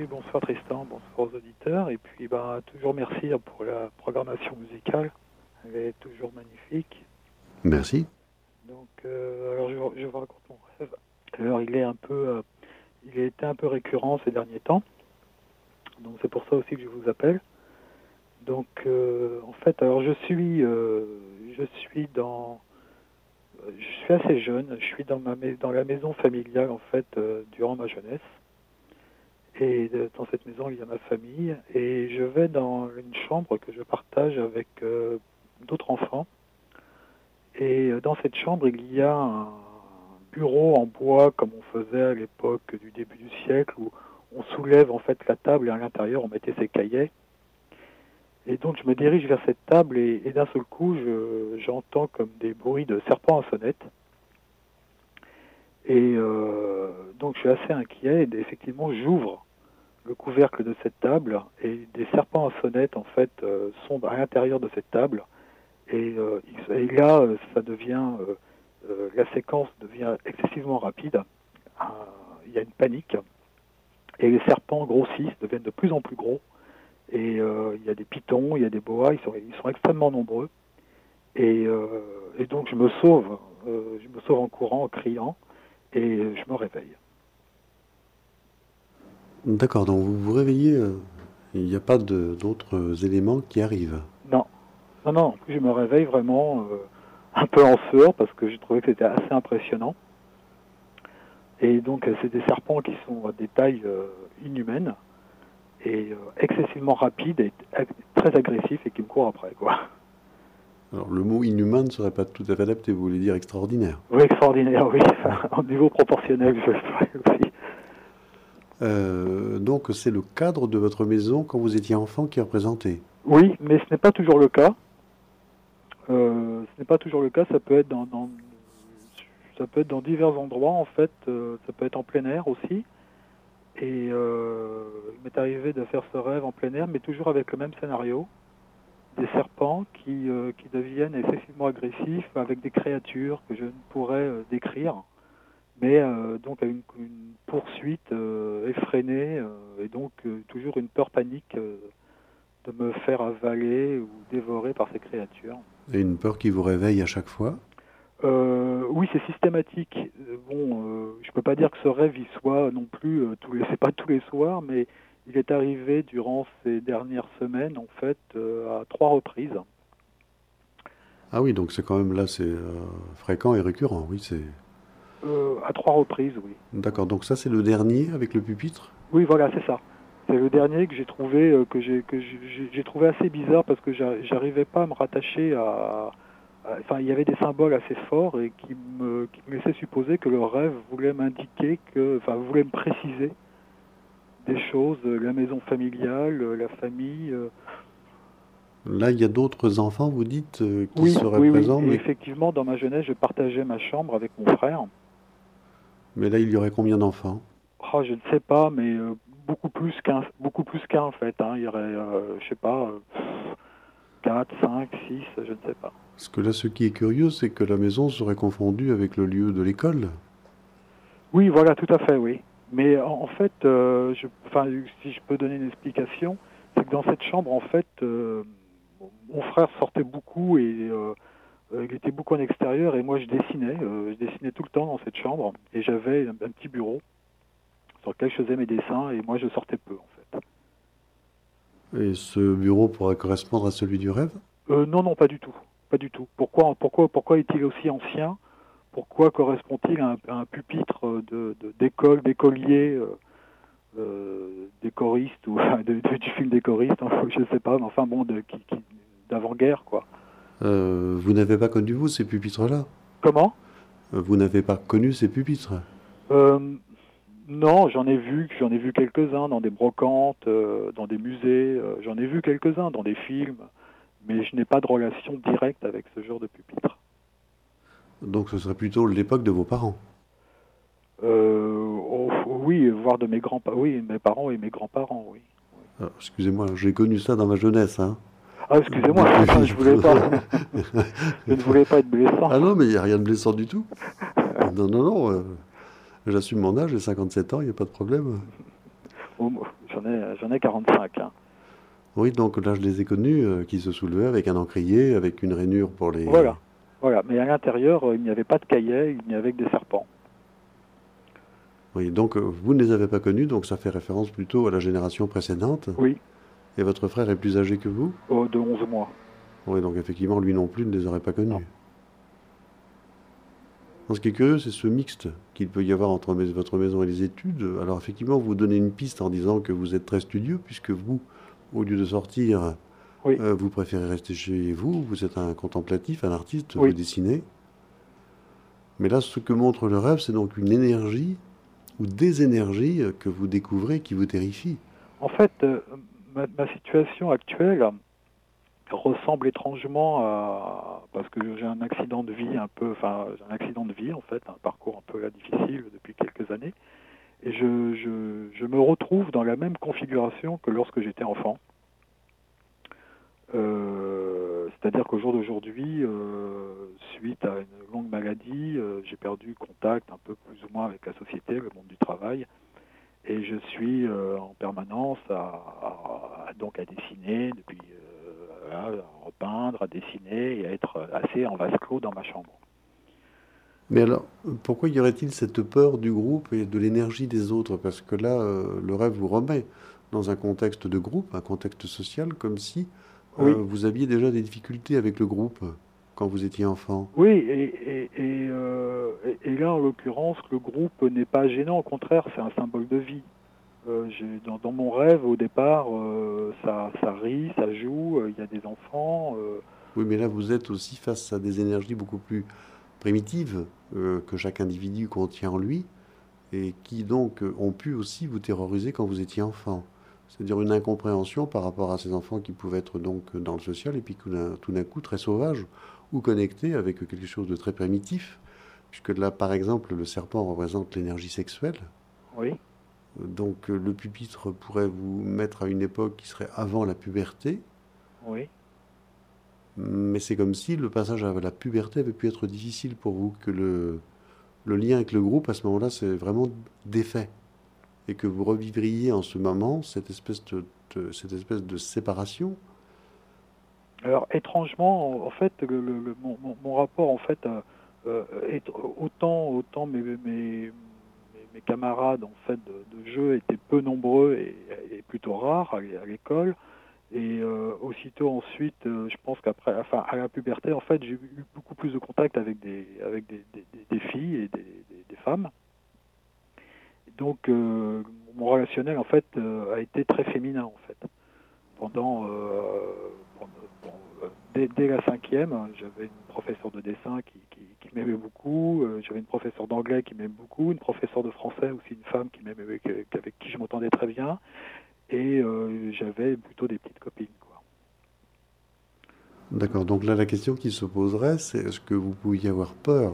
bonsoir Tristan, bonsoir aux auditeurs. Et puis, toujours merci pour la programmation musicale. Elle est toujours magnifique. Merci. Donc, alors je vous raconte mon rêve. Alors, il a été un peu récurrent ces derniers temps. Donc, c'est pour ça aussi que je vous appelle. Donc, en fait, alors je suis assez jeune. Je suis dans la maison familiale en fait durant ma jeunesse. Et dans cette maison, il y a ma famille. Et je vais dans une chambre que je partage avec d'autres enfants. Et dans cette chambre, il y a un bureau en bois, comme on faisait à l'époque du début du siècle, où on soulève en fait la table et à l'intérieur, on mettait ses cahiers. Et donc, je me dirige vers cette table et d'un seul coup, j'entends comme des bruits de serpents à sonnette. Et donc, je suis assez inquiet. Et effectivement, j'ouvre le couvercle de cette table et des serpents à sonnette en fait sont à l'intérieur de cette table et là ça devient la séquence devient excessivement rapide. Il y a une panique et les serpents grossissent, deviennent de plus en plus gros et il y a des pythons, il y a des boas, ils sont extrêmement nombreux et donc je me sauve en courant, en criant et je me réveille. D'accord, donc vous vous réveillez, il n'y a pas d'autres éléments qui arrivent. Non. Non, en plus je me réveille vraiment un peu en sueur parce que j'ai trouvé que c'était assez impressionnant. Et donc c'est des serpents qui sont à des tailles inhumaines et excessivement rapides et très agressifs et qui me courent après, quoi. Alors le mot inhumain ne serait pas tout à fait adapté, vous voulez dire extraordinaire. Oui, extraordinaire, oui, en niveau proportionnel, je ferais aussi. Donc c'est le cadre de votre maison quand vous étiez enfant qui est représenté. Oui, mais ce n'est pas toujours le cas. Ce n'est pas toujours le cas, ça peut être ça peut être dans divers endroits en fait, ça peut être en plein air aussi. Et il m'est arrivé de faire ce rêve en plein air, mais toujours avec le même scénario. Des serpents qui deviennent excessivement agressifs avec des créatures que je ne pourrais décrire, mais donc à une poursuite effrénée et donc toujours une peur panique de me faire avaler ou dévorer par ces créatures. Et une peur qui vous réveille à chaque fois? Oui, c'est systématique. Je peux pas dire que ce rêve il soit non plus c'est pas tous les soirs, mais il est arrivé durant ces dernières semaines en fait à 3 reprises. Ah oui, donc c'est quand même là, c'est fréquent et récurrent, oui, c'est... À 3 reprises, oui. D'accord, donc ça c'est le dernier avec le pupitre? Oui, voilà, c'est ça. C'est le dernier que j'ai trouvé j'ai trouvé assez bizarre parce que j'arrivais pas à me rattacher Enfin, il y avait des symboles assez forts et qui me laissaient supposer que le rêve voulait m'indiquer voulait me préciser des choses, la maison familiale, la famille. Là, il y a d'autres enfants, vous dites, qui Oui, seraient oui, oui. présents, Et effectivement, dans ma jeunesse, je partageais ma chambre avec mon frère. mais là, il y aurait combien d'enfants? Oh, je ne sais pas, mais beaucoup plus qu'un en fait. Hein. Il y aurait, je sais pas, 4, 5, 6, je ne sais pas. Parce que là, ce qui est curieux, c'est que la maison serait confondue avec le lieu de l'école. Oui, voilà, tout à fait, oui. Mais en fait, si je peux donner une explication, c'est que dans cette chambre, en fait, mon frère sortait beaucoup et il était beaucoup en extérieur et moi je dessinais tout le temps dans cette chambre et j'avais un petit bureau sur lequel je faisais mes dessins et moi je sortais peu en fait. Et ce bureau pourrait correspondre à celui du rêve? Non, non, pas du tout, pas du tout. Pourquoi est-il aussi ancien? Pourquoi correspond-il à un pupitre d'école, d'écolier, des choristes ou du film des choristes, hein, je sais pas, mais enfin bon, d'avant-guerre quoi. Vous n'avez pas connu, vous, ces pupitres-là? Comment? Vous n'avez pas connu ces pupitres? Non, j'en ai vu quelques-uns dans des brocantes, dans des musées, j'en ai vu quelques-uns dans des films, mais je n'ai pas de relation directe avec ce genre de pupitre. Donc ce serait plutôt l'époque de vos parents? Oui, voire de mes grands-parents, oui, mes parents et mes grands-parents, oui. Alors, excusez-moi, j'ai connu ça dans ma jeunesse, hein. Ah, excusez-moi, je voulais pas, je ne voulais pas être blessant. Ah non, mais il n'y a rien de blessant du tout. Non, non, non, j'assume mon âge, j'ai 57 ans, il n'y a pas de problème. Oh, j'en ai 45, hein. Oui, donc là, je les ai connus qui se soulevaient avec un encrier, avec une rainure pour les... Voilà, voilà. Mais à l'intérieur, il n'y avait pas de caillet, il n'y avait que des serpents. Oui, donc vous ne les avez pas connus, donc ça fait référence plutôt à la génération précédente. Oui, Et votre frère est plus âgé que vous? de 11 mois. Oui, donc effectivement, lui non plus ne les aurait pas Non. connus. Alors, ce qui est curieux, c'est ce mixte qu'il peut y avoir entre votre maison et les études. Alors effectivement, vous donnez une piste en disant que vous êtes très studieux, puisque vous, au lieu de sortir, Oui, vous préférez rester chez vous, vous êtes un contemplatif, un artiste, vous oui. dessinez. Mais là, ce que montre le rêve, c'est donc une énergie ou des énergies que vous découvrez qui vous terrifient. En fait, ma situation actuelle ressemble étrangement à... Parce que j'ai un accident de vie un peu... Enfin, j'ai un accident de vie, en fait, un parcours un peu là, difficile depuis quelques années. Et je me retrouve dans la même configuration que lorsque j'étais enfant. C'est-à-dire qu'au jour d'aujourd'hui, suite à une longue maladie, j'ai perdu contact un peu plus ou moins avec la société, le monde du travail, et je suis en permanence donc à dessiner, depuis à repeindre, à dessiner et à être assez en vase clos dans ma chambre. Mais alors, pourquoi y aurait-il cette peur du groupe et de l'énergie des autres? Parce que là, le rêve vous remet dans un contexte de groupe, un contexte social, comme si Oui, vous aviez déjà des difficultés avec le groupe quand vous étiez enfant. oui, et là en l'occurrence, le groupe n'est pas gênant, au contraire, c'est un symbole de vie. Dans mon rêve, au départ, ça rit, ça joue, il y a des enfants. Oui, mais là, vous êtes aussi face à des énergies beaucoup plus primitives que chaque individu contient en lui et qui donc ont pu aussi vous terroriser quand vous étiez enfant. C'est-à-dire une incompréhension par rapport à ces enfants qui pouvaient être donc dans le social et puis tout d'un coup très sauvages ou connectés avec quelque chose de très primitif, puisque là, par exemple, le serpent représente l'énergie sexuelle. Oui, Donc le pupitre pourrait vous mettre à une époque qui serait avant la puberté, oui. mais c'est comme si le passage à la puberté avait pu être difficile pour vous, que le lien avec le groupe à ce moment-là, c'est vraiment défait. Et que vous revivriez en ce moment cette espèce de séparation. Alors étrangement, en fait, mon rapport en fait est autant mes camarades en fait de jeu étaient peu nombreux et plutôt rares à l'école. Et aussitôt ensuite, je pense qu'après, enfin à la puberté, en fait, j'ai eu beaucoup plus de contact avec des filles et des femmes. Donc mon relationnel en fait a été très féminin en fait. Pendant, dès la cinquième, j'avais une professeure de dessin qui m'aimait beaucoup, j'avais une professeure d'anglais qui m'aimait beaucoup, une professeure de français aussi, une femme qui m'aimait, avec qui je m'entendais très bien, et j'avais plutôt des petites copines, quoi. D'accord, donc là la question qui se poserait, c'est est-ce que vous pouviez avoir peur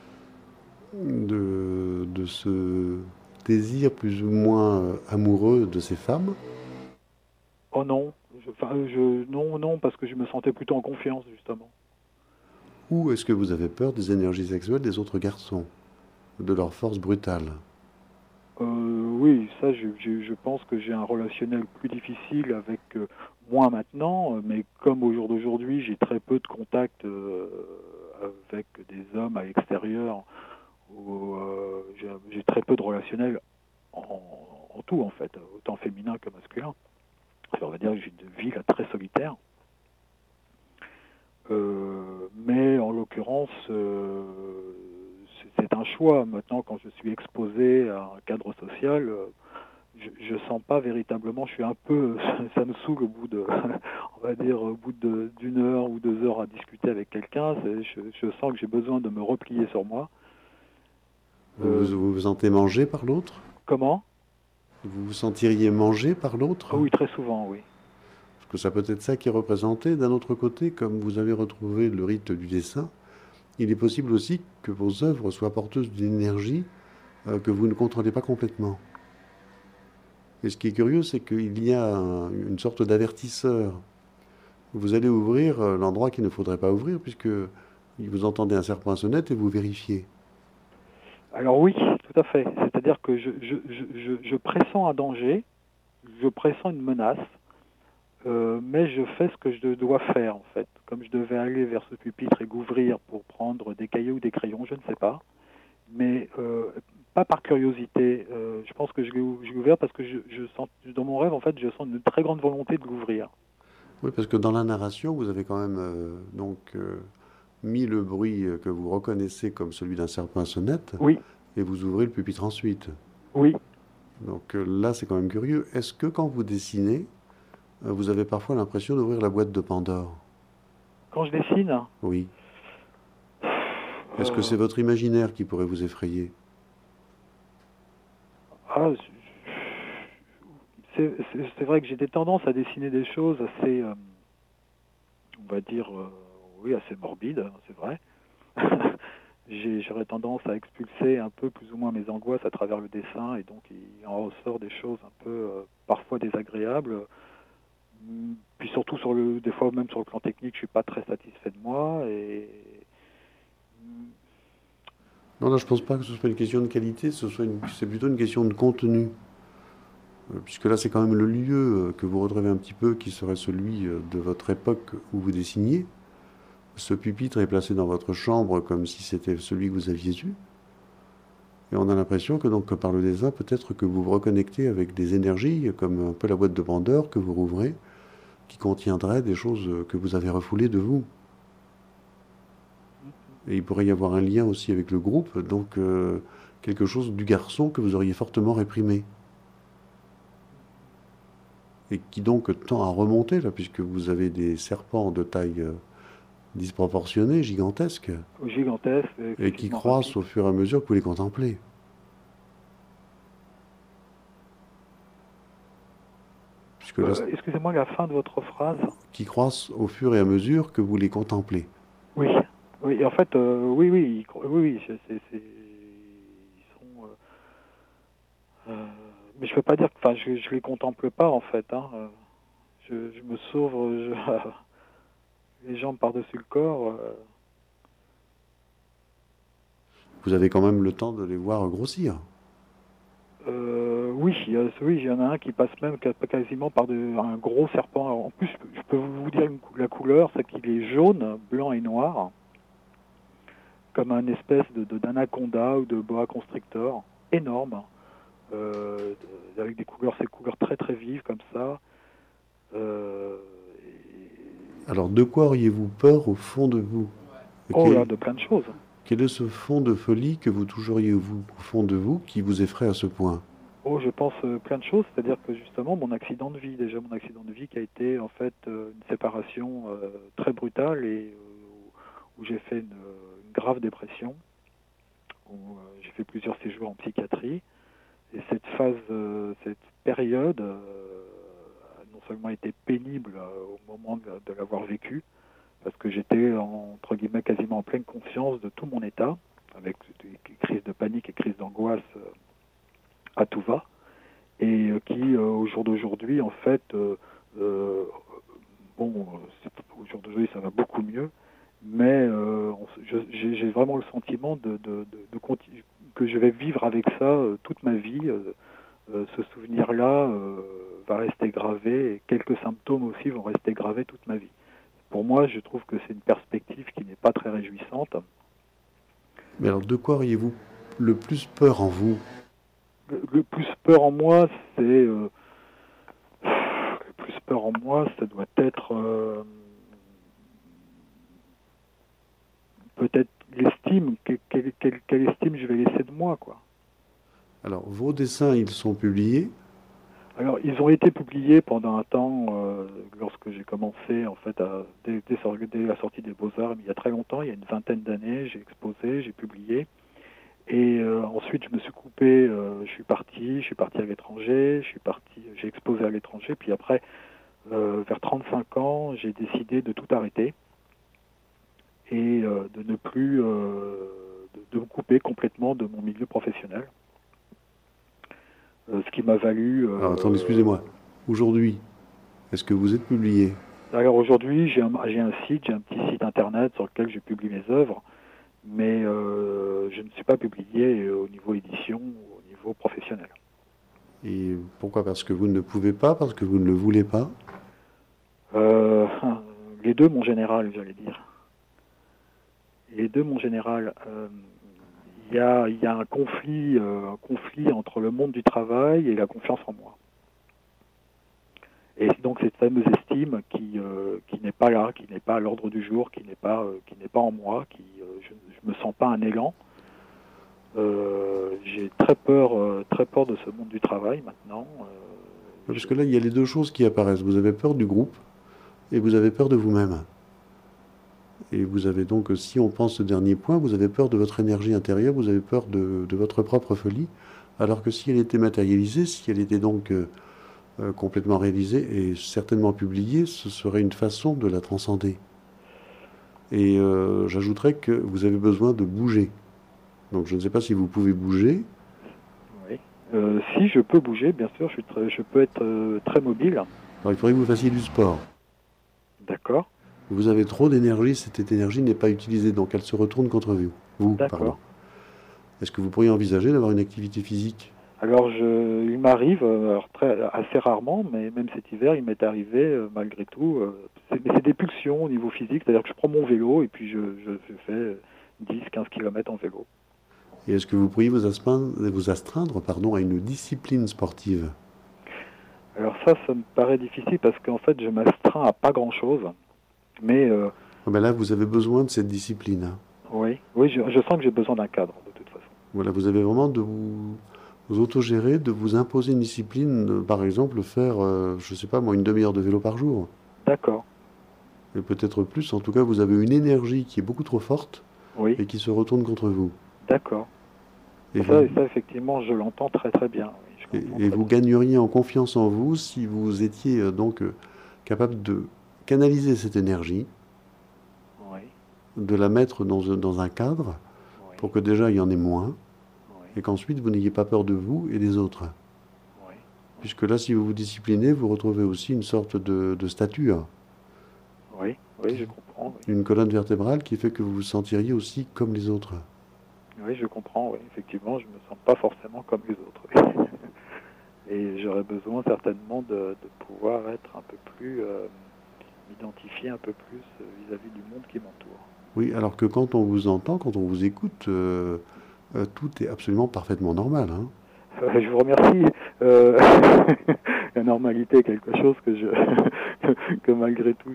de ce désir plus ou moins amoureux de ces femmes? Oh non, non, parce que je me sentais plutôt en confiance, justement. Ou est-ce que vous avez peur des énergies sexuelles des autres garçons, de leur force brutale? Oui, ça, je pense que j'ai un relationnel plus difficile avec moi maintenant, mais comme au jour d'aujourd'hui, j'ai très peu de contact avec des hommes à l'extérieur, ou j'ai très peu de relationnel en, en tout, en fait, autant féminin que masculin. On va dire que j'ai une vie là, très solitaire. Mais en l'occurrence, c'est un choix. Maintenant, quand je suis exposé à un cadre social, je sens pas véritablement. Je suis un peu, ça me saoule au bout de, on va dire, au bout d'une heure ou 2 heures à discuter avec quelqu'un. Je sens que j'ai besoin de me replier sur moi. Vous vous sentez mangé par l'autre? Comment? Vous vous sentiriez mangé par l'autre? Ah oui, très souvent, oui. Parce que ça peut être ça qui est représenté. D'un autre côté, comme vous avez retrouvé le rite du dessin, il est possible aussi que vos œuvres soient porteuses d'une énergie que vous ne contrôlez pas complètement. Et ce qui est curieux, c'est qu'il y a une sorte d'avertisseur. Vous allez ouvrir l'endroit qu'il ne faudrait pas ouvrir, puisque vous entendez un serpent à sonnette et vous vérifiez. Alors oui, tout à fait. C'est-à-dire que je pressens un danger. je pressens une menace, mais je fais ce que je dois faire en fait. Comme je devais aller vers ce pupitre et m'ouvrir pour prendre des cahiers ou des crayons, je ne sais pas, mais pas par curiosité. Je pense que je l'ai ouvert parce que je sens, dans mon rêve en fait, je sens une très grande volonté de l'ouvrir. Oui, parce que dans la narration, vous avez quand même mis le bruit que vous reconnaissez comme celui d'un serpent à sonnette, Oui, et vous ouvrez le pupitre ensuite. oui. Donc là, c'est quand même curieux. Est-ce que quand vous dessinez, vous avez parfois l'impression d'ouvrir la boîte de Pandore? Quand je dessine, Oui. Est-ce que euh, c'est votre imaginaire qui pourrait vous effrayer? ah, c'est vrai que j'ai des tendances à dessiner des choses assez, on va dire, oui, assez morbides, hein, c'est vrai. J'aurais tendance à expulser un peu plus ou moins mes angoisses à travers le dessin, et donc il en ressort des choses un peu parfois désagréables. Puis surtout des fois même sur le plan technique, je suis pas très satisfait de moi, et Non, là, je pense pas que ce soit une question de qualité, c'est plutôt une question de contenu. Puisque là, c'est quand même le lieu que vous retrouvez un petit peu, qui serait celui de votre époque où vous dessiniez. Ce pupitre est placé dans votre chambre comme si c'était celui que vous aviez eu. Et on a l'impression que donc par le dessin, peut-être que vous vous reconnectez avec des énergies, comme un peu la boîte de Pandore que vous rouvrez, qui contiendrait des choses que vous avez refoulées de vous. Et il pourrait y avoir un lien aussi avec le groupe, donc quelque chose du garçon que vous auriez fortement réprimé. Et qui donc tend à remonter, là, puisque vous avez des serpents de taille disproportionnée, gigantesque, gigantesque, et qui excessivement croissent rapide. au fur et à mesure que vous les contemplez. Puisque là, Excusez-moi la fin de votre phrase. qui croissent au fur et à mesure que vous les contemplez. Oui, oui, et en fait, oui, oui, oui, oui, ils sont. Mais je peux pas dire, enfin, je les contemple pas en fait. Hein, je me sauve les jambes par-dessus le corps. Vous avez quand même le temps de les voir grossir. Oui, oui, il y en a un qui passe même quasiment un gros serpent. En plus, je peux vous dire la couleur, c'est qu'il est jaune, blanc et noir, comme un espèce d'anaconda ou de boa constrictor, énorme, euh, avec ces couleurs très très vives comme ça. Euh, Alors, de quoi auriez-vous peur au fond de vous? oh là, Quel, de plein de choses. quel est ce fond de folie que vous toucheriez vous, au fond de vous qui vous effraie à ce point? Oh, je pense plein de choses, c'est-à-dire que justement mon accident de vie, déjà mon accident de vie qui a été en fait une séparation très brutale et où j'ai fait une grave dépression, où j'ai fait plusieurs séjours en psychiatrie. Et cette phase, cette période a non seulement été pénible au moment de l'avoir vécu, parce que j'étais entre guillemets quasiment en pleine conscience de tout mon état, avec des crises de panique et crises d'angoisse à tout va, et qui au jour d'aujourd'hui en fait euh, bon au jour d'aujourd'hui ça va beaucoup mieux, mais j'ai vraiment le sentiment que je vais vivre avec ça toute ma vie. Ce souvenir-là va rester gravé, et quelques symptômes aussi vont rester gravés toute ma vie. Pour moi, je trouve que c'est une perspective qui n'est pas très réjouissante. Mais alors, de quoi auriez-vous le plus peur en vous? Le plus peur en moi, le plus peur en moi, ça doit être peut-être l'estime. Quelle estime je vais laisser de moi, quoi. Alors, vos dessins, ils sont publiés. Alors, ils ont été publiés pendant un temps, lorsque j'ai commencé, en fait, dès la sortie des Beaux-Arts, il y a très longtemps, il y a une vingtaine d'années, j'ai exposé, j'ai publié. Et ensuite, je me suis coupé, je suis parti à l'étranger, j'ai exposé à l'étranger, puis après, vers 35 ans, j'ai décidé de tout arrêter et de ne plus, de me couper complètement de mon milieu professionnel. Ce qui m'a valu. Alors, attendez, excusez-moi. Aujourd'hui, est-ce que vous êtes publié? Alors aujourd'hui, j'ai un site, j'ai un petit site internet sur lequel je publie mes œuvres, mais je ne suis pas publié au niveau édition ou au niveau professionnel. Et pourquoi? Parce que vous ne pouvez pas, parce que vous ne le voulez pas? Euh, les deux, mon général, j'allais dire. Les deux, mon général. Il y a un conflit entre le monde du travail et la confiance en moi. Et donc cette fameuse estime qui n'est pas là, qui n'est pas à l'ordre du jour, qui n'est pas en moi, je me sens pas un élan. J'ai très peur de ce monde du travail maintenant. Parce que là, il y a les deux choses qui apparaissent. Vous avez peur du groupe et vous avez peur de vous-même. Et vous avez donc, si on pense ce dernier point, vous avez peur de votre énergie intérieure, vous avez peur de votre propre folie, alors que si elle était matérialisée, si elle était donc complètement réalisée et certainement publiée, ce serait une façon de la transcender. Et j'ajouterais que vous avez besoin de bouger. Donc je ne sais pas si vous pouvez bouger. Oui. Si je peux bouger, bien sûr, je peux être très mobile. Alors il faudrait que vous fassiez du sport. D'accord. Vous avez trop d'énergie, cette énergie n'est pas utilisée, donc elle se retourne contre vous. Pardon. D'accord. Est-ce que vous pourriez envisager d'avoir une activité physique? Alors, il m'arrive, assez rarement, mais même cet hiver, il m'est arrivé, malgré tout, mais c'est des pulsions au niveau physique, c'est-à-dire que je prends mon vélo et puis je fais 10-15 km en vélo. Et est-ce que vous pourriez vous astreindre à une discipline sportive? Alors ça me paraît difficile parce qu'en fait, je m'astreins à pas grand-chose, mais Là, vous avez besoin de cette discipline. Hein. oui, je sens que j'ai besoin d'un cadre, de toute façon. Voilà, vous avez vraiment de vous autogérer, de vous imposer une discipline, par exemple, faire, je ne sais pas moi, une demi-heure de vélo par jour. D'accord. Et peut-être plus, en tout cas, vous avez une énergie qui est beaucoup trop forte Oui. Et qui se retourne contre vous. D'accord. Et ça, effectivement, je l'entends très très bien. Oui, et vous gagneriez en confiance en vous si vous étiez capable de canaliser cette énergie, oui. de la mettre dans un cadre, oui. Pour que déjà il y en ait moins, oui. Et qu'ensuite vous n'ayez pas peur de vous et des autres. Oui. Puisque là, si vous vous disciplinez, vous retrouvez aussi une sorte de statut. Oui, oui, je comprends. Oui. Une colonne vertébrale qui fait que vous vous sentiriez aussi comme les autres. Oui, je comprends, oui. Effectivement, je ne me sens pas forcément comme les autres. Oui. Et j'aurais besoin certainement de pouvoir être un peu plus, m'identifier un peu plus vis-à-vis du monde qui m'entoure. Oui, alors que quand on vous entend, quand on vous écoute, tout est absolument parfaitement normal. Hein. Je vous remercie. La normalité est quelque chose que malgré tout,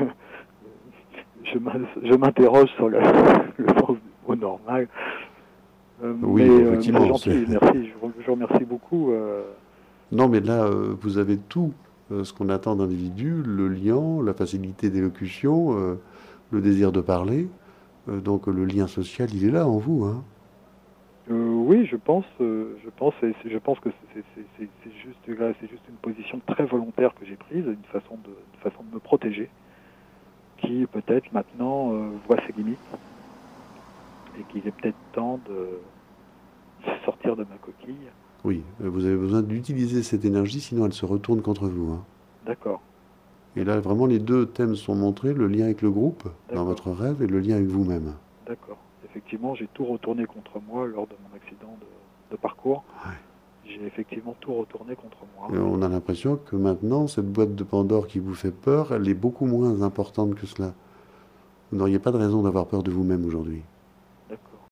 je m'interroge sur le sens du mot normal. Oui, effectivement. C'est gentil, merci. Je vous remercie beaucoup. Non, mais là, vous avez tout ce qu'on attend d'un individu, le lien, la facilité d'élocution, le désir de parler. Donc le lien social, il est là en vous. Hein. Oui, je pense que c'est juste une position très volontaire que j'ai prise, une façon de me protéger, qui peut-être maintenant voit ses limites et qu'il est peut-être temps de sortir de ma coquille. Oui, vous avez besoin d'utiliser cette énergie, sinon elle se retourne contre vous. Hein. D'accord. Et là, vraiment, les deux thèmes sont montrés, le lien avec le groupe, dans votre rêve, et le lien avec vous-même. D'accord. Effectivement, j'ai tout retourné contre moi lors de mon accident de parcours. Ouais. J'ai effectivement tout retourné contre moi. Et on a l'impression que maintenant, cette boîte de Pandore qui vous fait peur, elle est beaucoup moins importante que cela. Vous n'auriez pas de raison d'avoir peur de vous-même aujourd'hui.